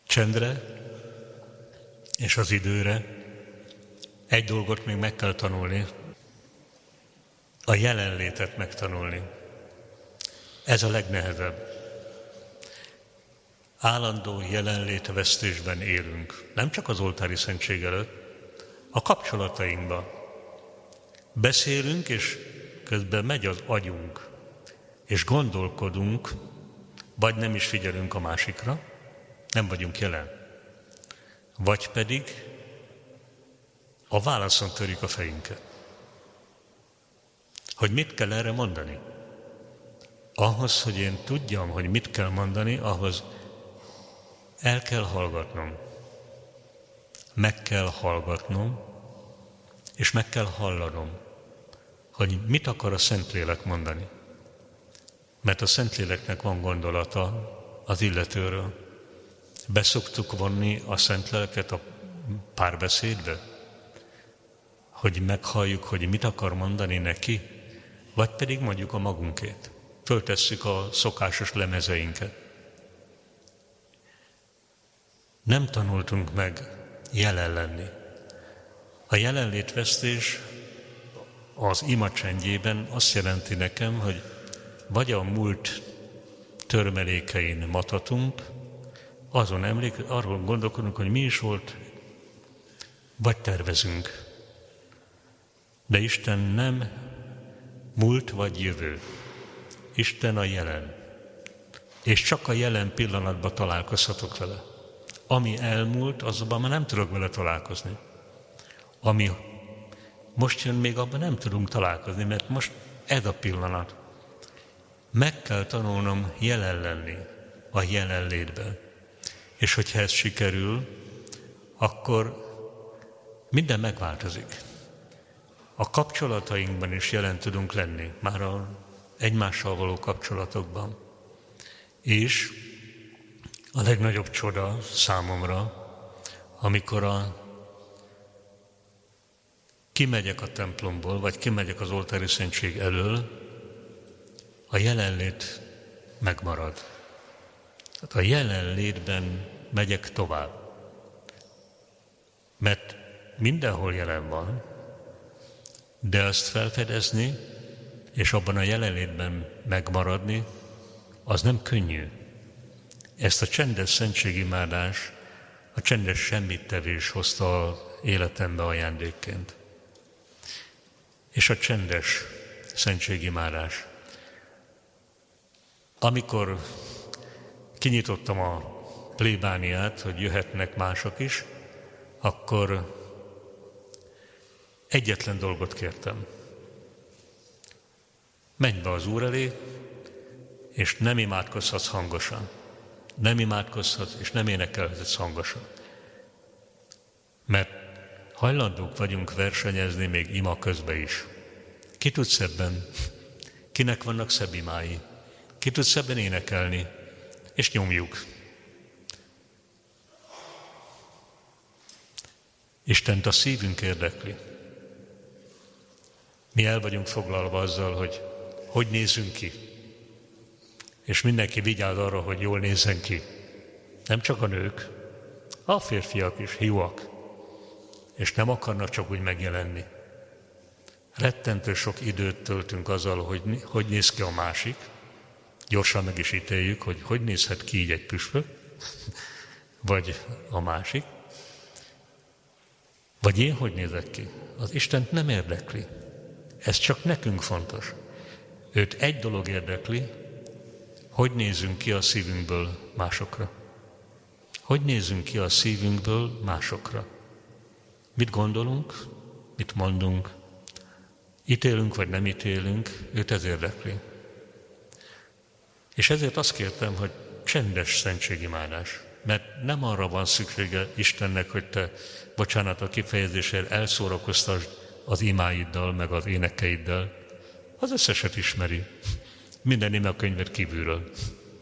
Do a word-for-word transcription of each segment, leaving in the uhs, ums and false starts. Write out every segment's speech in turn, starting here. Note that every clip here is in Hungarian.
Csendre és az időre egy dolgot még meg kell tanulni, a jelenlétet megtanulni. Ez a legnehezebb. Állandó jelenlétvesztésben élünk. Nem csak az oltári szentség előtt, a kapcsolatainkban. Beszélünk, és közben megy az agyunk, és gondolkodunk, vagy nem is figyelünk a másikra, nem vagyunk jelen. Vagy pedig a válaszon törjük a fejünket. Hogy mit kell erre mondani? Ahhoz, hogy én tudjam, hogy mit kell mondani, ahhoz el kell hallgatnom. Meg kell hallgatnom, és meg kell hallanom, hogy mit akar a Szentlélek mondani. Mert a Szentléleknek van gondolata az illetőről. Beszoktuk vonni a Szent Lelket a párbeszédbe, hogy meghalljuk, hogy mit akar mondani neki, vagy pedig mondjuk a magunkét. Föltesszük a szokásos lemezeinket. Nem tanultunk meg jelen lenni. A jelenlétvesztés az ima csendjében azt jelenti nekem, hogy vagy a múlt törmelékein matatunk, azon emlék, arról gondolkodunk, hogy mi is volt, vagy tervezünk. De Isten nem múlt vagy jövő. Isten a jelen. És csak a jelen pillanatban találkozhatok vele. Ami elmúlt, azonban már nem tudok vele találkozni. Ami most jön, még abban nem tudunk találkozni, mert most ez a pillanat. Meg kell tanulnom jelen lenni a jelenlétben. És hogyha ez sikerül, akkor minden megváltozik. A kapcsolatainkban is jelen tudunk lenni, már a egymással való kapcsolatokban. És a legnagyobb csoda számomra, amikor a, kimegyek a templomból, vagy kimegyek az oltári szentség elől, a jelenlét megmarad. Tehát a jelenlétben megyek tovább. Mert mindenhol jelen van, de azt felfedezni, és abban a jelenlétben megmaradni, az nem könnyű. Ezt a csendes szentségimádás, a csendes semmittevés hozta az életembe ajándékként. És a csendes szentségimádás. Amikor kinyitottam a plébániát, hogy jöhetnek mások is, akkor egyetlen dolgot kértem. Menj be az Úr elé, és nem imádkozhatsz hangosan. Nem imádkozhatsz, és nem énekelhetsz hangosan. Mert hajlandók vagyunk versenyezni még ima közben is. Ki tud szebben? Kinek vannak szebb imái? Ki tud szebben énekelni? És nyomjuk. Istent a szívünk érdekli. Mi el vagyunk foglalva azzal, hogy hogy nézünk ki. És mindenki vigyáz arra, hogy jól nézzen ki. Nem csak a nők, a férfiak is, hiúak. És nem akarnak csak úgy megjelenni. Rettentő sok időt töltünk azzal, hogy hogy néz ki a másik. Gyorsan meg is ítéljük, hogy hogy nézhet ki így egy püspök, vagy a másik. Vagy én hogy nézek ki. Az Istent nem érdekli. Ez csak nekünk fontos. Őt egy dolog érdekli, hogy nézünk ki a szívünkből másokra. Hogy nézünk ki a szívünkből másokra. Mit gondolunk, mit mondunk, ítélünk vagy nem ítélünk, őt ez érdekli. És ezért azt kértem, hogy csendes szentségimádás. Mert nem arra van szüksége Istennek, hogy te, bocsánat a kifejezésért, elszórakoztasd az imáiddal, meg az énekeiddel. Az összeset ismeri. Minden ime a könyvet kívülről.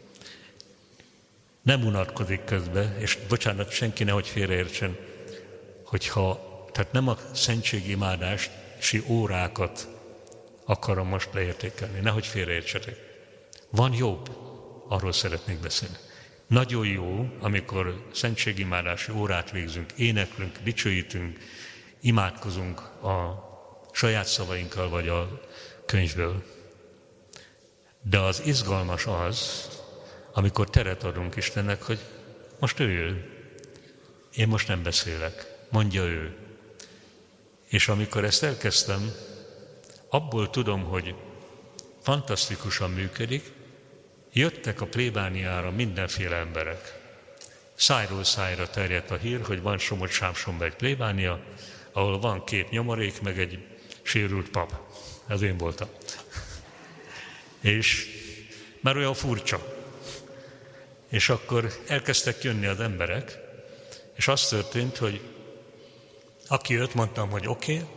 Nem unatkozik közben, és bocsánat, senki nehogy félreértsen, hogyha, tehát nem a szentségimádási órákat akarom most leértékelni, nehogy félreértsetek. Van jobb, arról szeretnék beszélni. Nagyon jó, amikor szentségimádási órát végzünk, éneklünk, dicsőítünk, imádkozunk a saját szavainkkal vagy a könyvből. De az izgalmas az, amikor teret adunk Istennek, hogy most ő jön. Én most nem beszélek, mondja ő. És amikor ezt elkezdtem, abból tudom, hogy fantasztikusan működik, jöttek a plébániára mindenféle emberek. Szájról szájra terjedt a hír, hogy van Somogy-Sámsonban egy plébánia, ahol van két nyomorék, meg egy sérült pap. Ez én voltam. És már olyan furcsa. És akkor elkezdtek jönni az emberek, és az történt, hogy aki jött, mondtam, hogy oké, okay,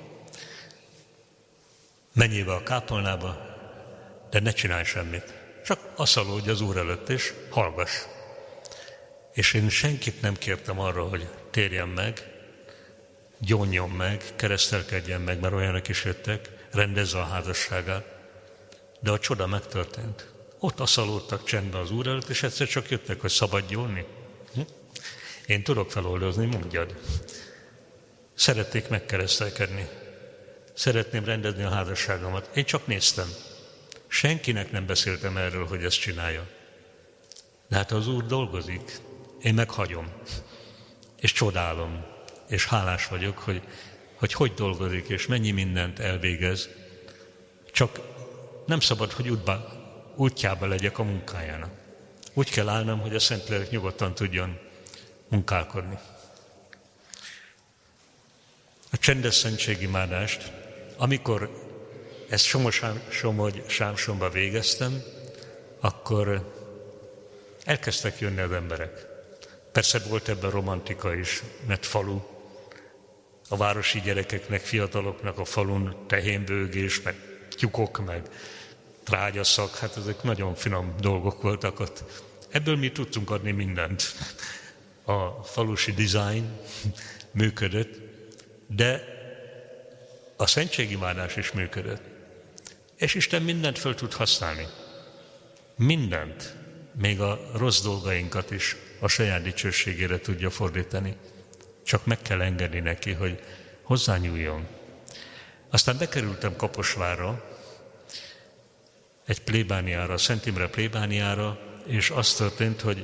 menjél be a kápolnába, de ne csinálj semmit. Csak asszalódj az Úr előtt, és hallgass. És én senkit nem kértem arra, hogy térjen meg, gyónjon meg, keresztelkedjen meg, mert olyanok is jöttek, rendezze a házasságát. De a csoda megtörtént. Ott asszalódtak csendben az Úr előtt, és egyszer csak jöttek, hogy szabad gyónni. Hm? Én tudok feloldozni, mondjad. Szerették megkeresztelkedni. Szeretném rendezni a házasságomat. Én csak néztem. Senkinek nem beszéltem erről, hogy ezt csinálja. De hát az Úr dolgozik. Én meghagyom. És csodálom. És hálás vagyok, hogy hogy, hogy dolgozik, és mennyi mindent elvégez. Csak nem szabad, hogy útba, útjába legyek a munkájának. Úgy kell állnom, hogy a Szentlélek nyugodtan tudjon munkálkodni. A csendes szentségimádást, amikor ezt Somogy-Sámsonba végeztem, akkor elkezdtek jönni az emberek. Persze volt ebben romantika is, mert falu. A városi gyerekeknek, fiataloknak a falun tehénbőgés, meg tyúkok, meg trágyaszak, hát ezek nagyon finom dolgok voltak ott. Ebből mi tudtunk adni mindent. A falusi design működött, de a szentségimádás is működött. És Isten mindent föl tud használni. Mindent, még a rossz dolgainkat is a saját dicsőségére tudja fordítani. Csak meg kell engedni neki, hogy hozzányúljon. Aztán bekerültem Kaposvárra, egy plébániára, Szent Imre plébániára, és az történt, hogy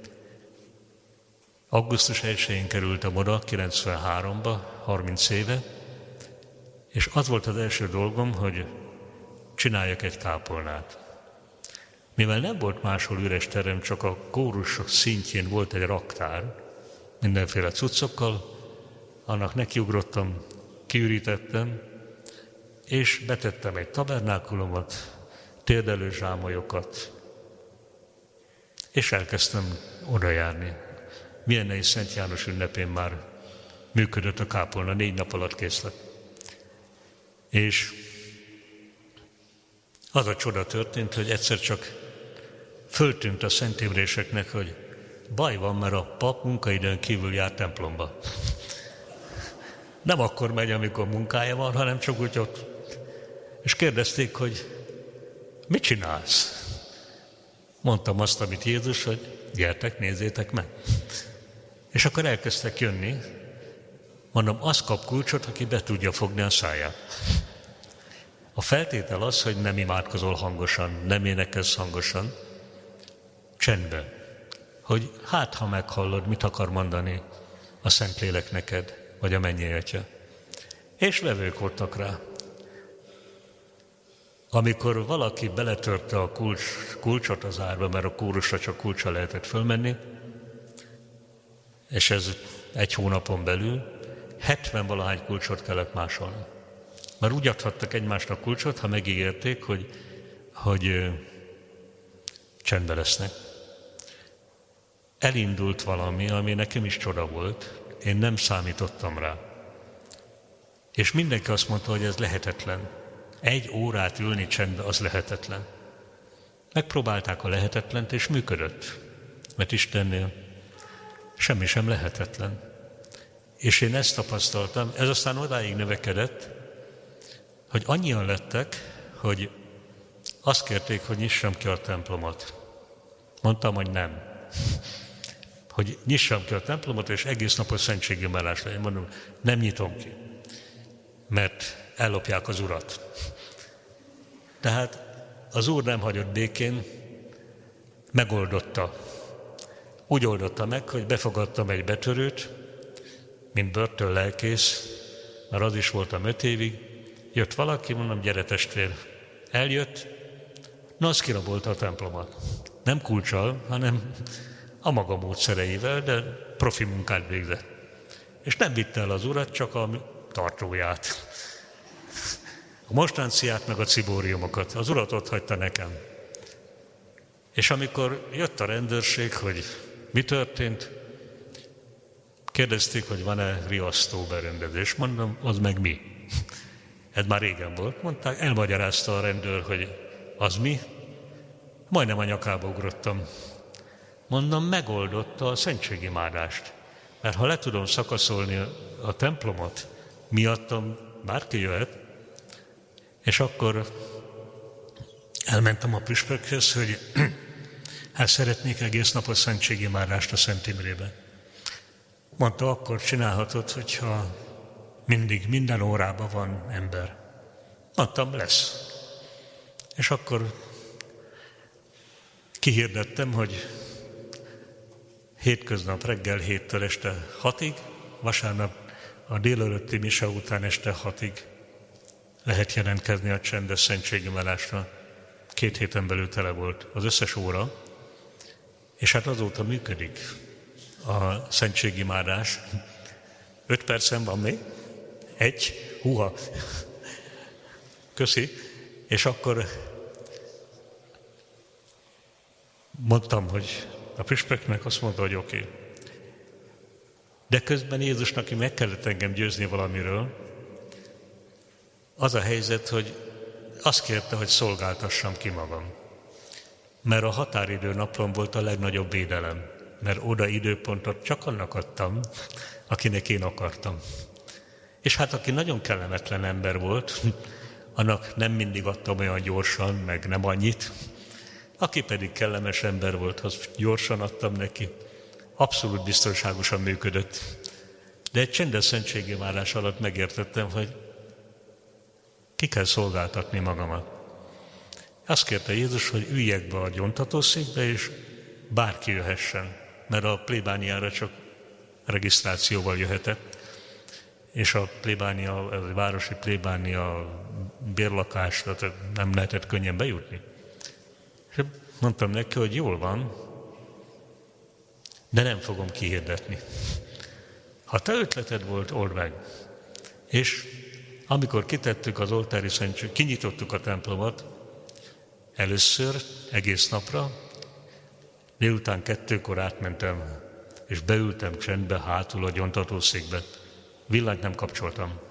augusztus elsején kerültem oda, kilencvenháromba, harminc éve, és az volt az első dolgom, hogy csináljak egy kápolnát. Mivel nem volt máshol üres terem, csak a kórus szintjén volt egy raktár, mindenféle cuccokkal, annak nekiugrottam, kiürítettem, és betettem egy tabernákulumot, térdelő zsámolyokat, és elkezdtem oda járni. Viennei Szent János ünnepén már működött a kápolna, négy nap alatt kész lett. És az a csoda történt, hogy egyszer csak föltűnt a Szent Imréseknek, hogy baj van, mert a pap munkaidőn kívül jár templomba. Nem akkor megy, amikor munkája van, hanem csak úgy ott. És kérdezték, hogy mit csinálsz? Mondtam azt, amit Jézus, hogy gyertek, nézzétek meg. És akkor elkezdtek jönni. Mondom, az kap kulcsot, aki be tudja fogni a száját. A feltétel az, hogy nem imádkozol hangosan, nem énekelsz hangosan, csendben. Hogy hát, ha meghallod, mit akar mondani a Szentlélek neked, vagy a Mennyei Atya. És vevők voltak rá. Amikor valaki beletörte a kulcs, kulcsot az árba, mert a kórusra csak kulcsa lehetett fölmenni, és ez egy hónapon belül hetven valahány kulcsot kellett másolni. Mert úgy adhattak egymásnak kulcsot, ha megígérték, hogy, hogy csendben lesznek. Elindult valami, ami nekem is csoda volt, én nem számítottam rá. És mindenki azt mondta, hogy ez lehetetlen. Egy órát ülni csendben, az lehetetlen. Megpróbálták a lehetetlent, és működött. Mert Istennél semmi sem lehetetlen. És én ezt tapasztaltam, ez aztán odáig növekedett, hogy annyian lettek, hogy azt kérték, hogy nyissam ki a templomot. Mondtam, hogy nem. hogy nyissam ki a templomot, és egész napos szentségimádás legyen. Mondom, nem nyitom ki, mert ellopják az Urat. Tehát az Úr nem hagyott békén, megoldotta. Úgy oldotta meg, hogy befogadtam egy betörőt, mint börtön lelkész, mert az is voltam öt évig. Jött valaki, mondom, gyere testvér. Eljött, na az kirabolta a templomot. Nem kulccsal, hanem a maga módszereivel, de profi munkát végzett. És nem vitte el az Urat, csak a tartóját. A monstranciát, meg a cibóriumokat. Az Urat ott hagyta nekem. És amikor jött a rendőrség, hogy mi történt, kérdezték, hogy van-e riasztó berendezés. Mondom, az meg mi? Ez már régen volt. Mondták, elmagyarázta a rendőr, hogy az mi. Majdnem a nyakába ugrottam. Mondom, megoldotta a szentségimádást. Mert ha le tudom szakaszolni a templomot, miattam bárki jöhet, és akkor elmentem a püspökhöz, hogy hát szeretnék egész napos szentségimádást a Szent Imrében. Mondta, akkor csinálhatod, hogyha mindig, minden órában van ember. Mondtam, lesz. És akkor kihirdettem, hogy hétköznap reggel héttől este hatig, vasárnap a délelőtti mise után este hatig lehet jelentkezni a csendes szentségimádásra. Két héten belül tele volt az összes óra, és hát azóta működik a szentségimádás. Öt percen van még? Egy? Húha! Köszi. És akkor mondtam, hogy a püspöknek azt mondta, hogy oké. Okay. De közben Jézusnak meg kellett engem győzni valamiről. Az a helyzet, hogy azt kérte, hogy szolgáltassam ki magam. Mert a határidő napon volt a legnagyobb védelem. Mert oda időpontot csak annak adtam, akinek én akartam. És hát aki nagyon kellemetlen ember volt, annak nem mindig adtam olyan gyorsan, meg nem annyit. Aki pedig kellemes ember volt, az gyorsan adtam neki. Abszolút biztonságosan működött. De egy csendes szentségimádás alatt megértettem, hogy ki kell szolgáltatni magamat. Azt kérte Jézus, hogy üljek be a gyóntatószékbe, és bárki jöhessen, mert a plébániára csak regisztrációval jöhetett, és a plébánia, a városi plébánia bérlakásra nem lehetett könnyen bejutni. És mondtam neki, hogy jól van, de nem fogom kihirdetni. Ha te ötleted volt, old meg. És amikor kitettük az oltári szentség, kinyitottuk a templomot, először egész napra, délután kettőkor átmentem, és beültem csendbe hátul a gyóntatószékbe. Villanyt nem kapcsoltam.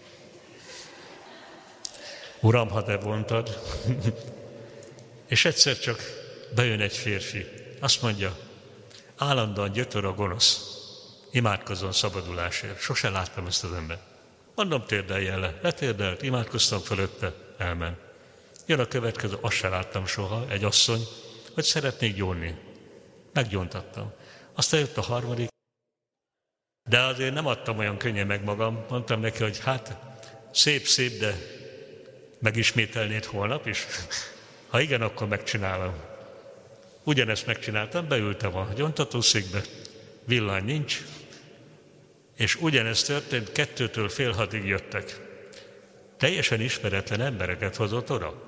Uram, ha te vontad, és egyszer csak bejön egy férfi, azt mondja, állandóan gyötör a gonosz, imádkozzon szabadulásért. Sose láttam ezt az embert. Mondom, térdeljen le. Letérdelt, imádkoztam fölötte, elment. Jön a következő, azt se láttam soha, egy asszony, hogy szeretnék gyónni. Meggyóntattam. Aztán jött a harmadik, de azért nem adtam olyan könnyen meg magam. Mondtam neki, hogy hát szép-szép, de megismételnéd holnap is? Ha igen, akkor megcsinálom. Ugyanezt megcsináltam, beültem a gyóntatószékbe, villany nincs, és ugyanezt történt, kettőtől fél hatig jöttek. Teljesen ismeretlen embereket hozott oda.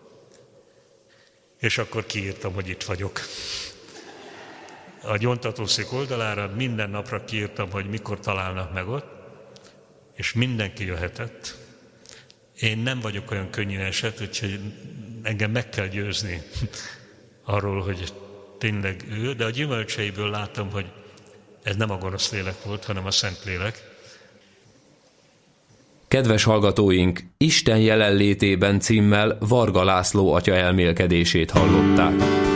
És akkor kiírtam, hogy itt vagyok. A gyóntatószék oldalára minden napra kiírtam, hogy mikor találnak meg ott, és mindenki jöhetett. Én nem vagyok olyan könnyű eset, úgyhogy engem meg kell győzni arról, hogy tényleg ő, de a gyümölcseiből látom, hogy ez nem a gonosz lélek volt, hanem a szent lélek. Kedves hallgatóink, Isten jelenlétében címmel Varga László atya elmélkedését hallották.